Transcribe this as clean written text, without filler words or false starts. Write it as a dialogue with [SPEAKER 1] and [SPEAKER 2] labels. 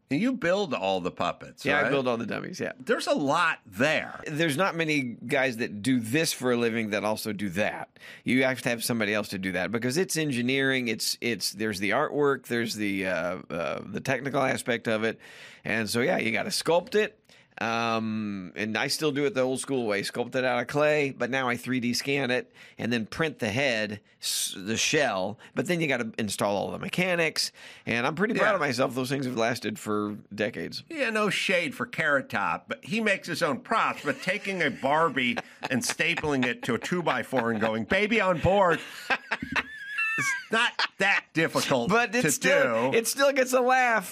[SPEAKER 1] And you build all the puppets,
[SPEAKER 2] Yeah,
[SPEAKER 1] right?
[SPEAKER 2] I build all the dummies, yeah.
[SPEAKER 1] There's a lot there.
[SPEAKER 2] There's not many guys that do this for a living that also do that. You have to have somebody else to do that because it's engineering. It's there's the artwork, there's the technical aspect of it, and so yeah, you got to sculpt it. And I still do it the old school way, sculpt it out of clay, but now I 3D scan it and then print the head, the shell, but then you got to install all the mechanics, and I'm pretty proud of myself. Those things have lasted for decades.
[SPEAKER 1] Yeah, no shade for Carrot Top, but he makes his own props, but taking a Barbie and stapling it to a 2x4 and going, baby on board, it's not that difficult
[SPEAKER 2] But
[SPEAKER 1] to
[SPEAKER 2] it still
[SPEAKER 1] do.
[SPEAKER 2] gets a laugh.